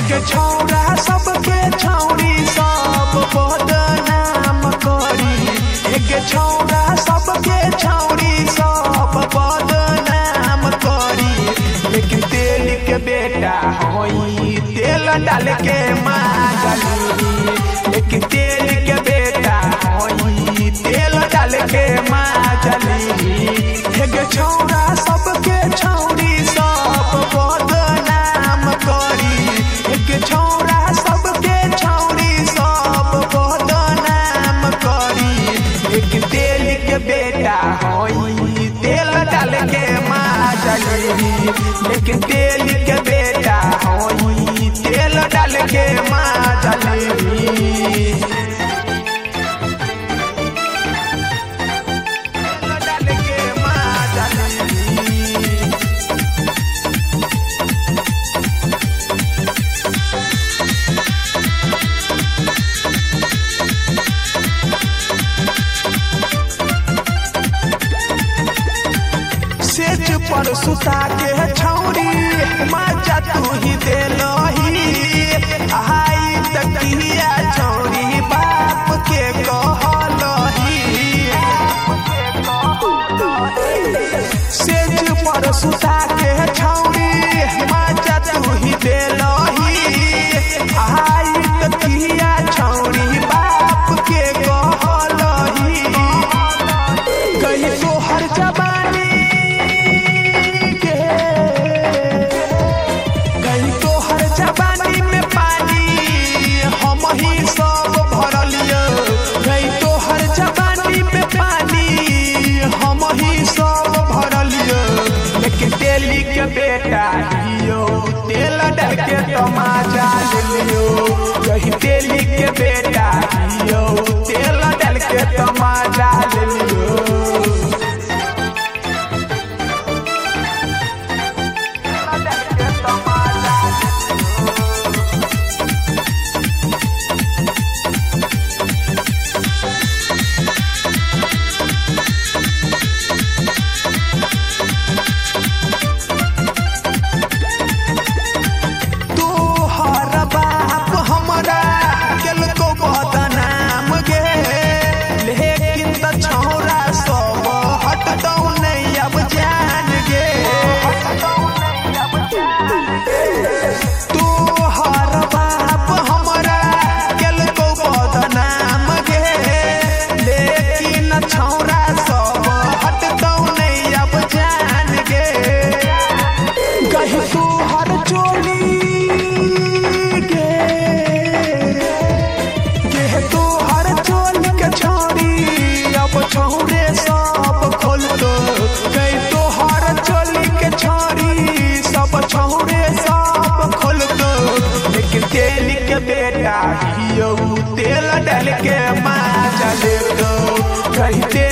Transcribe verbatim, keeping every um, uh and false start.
एक छौरा सबके छौरी सब बदनाम करी, एक छौरा सबके छौरी सब बदनाम करी। लेकिन तेल के बेटा होई तेल डाल के माजली, लेकिन तेल के बेटा होई तेल डाल के माजली। एक छौरा सबके छौरी सब बदनाम करी, एक छौरा सबके छौरी सब बदनाम करी। एक तेल के बेटा होई तेल डाल के माजली, लेकिन तेल के बेटा होई तेल डाल के माजली। सेज पर सुता के छौरी मजा तू ही देलही, हाई तकिया छौरी बाप के कहलही। सेज पर सुता के छौरी मजा तू ही देलही, हाई तकिया छौरी बाप के कहलही। कहीं तोहर जवानी जवानी में पानी हम ही सब भरलियो, गई तोहर जवानी में पानी हम ही सब भरलियो। लेकिन तेली के बेटा हियो तेल डाल के तमाचा लियो, कहीं तेली के बेटा हियो तेल डाल के तमाचा लियो। छौरे सब खोल दो गई तोहर चोली के छोरी सब छौरे सब खोल दो। लेकिन तेल के बेटा हियो तेल डाल के माजा ले दो, कहीं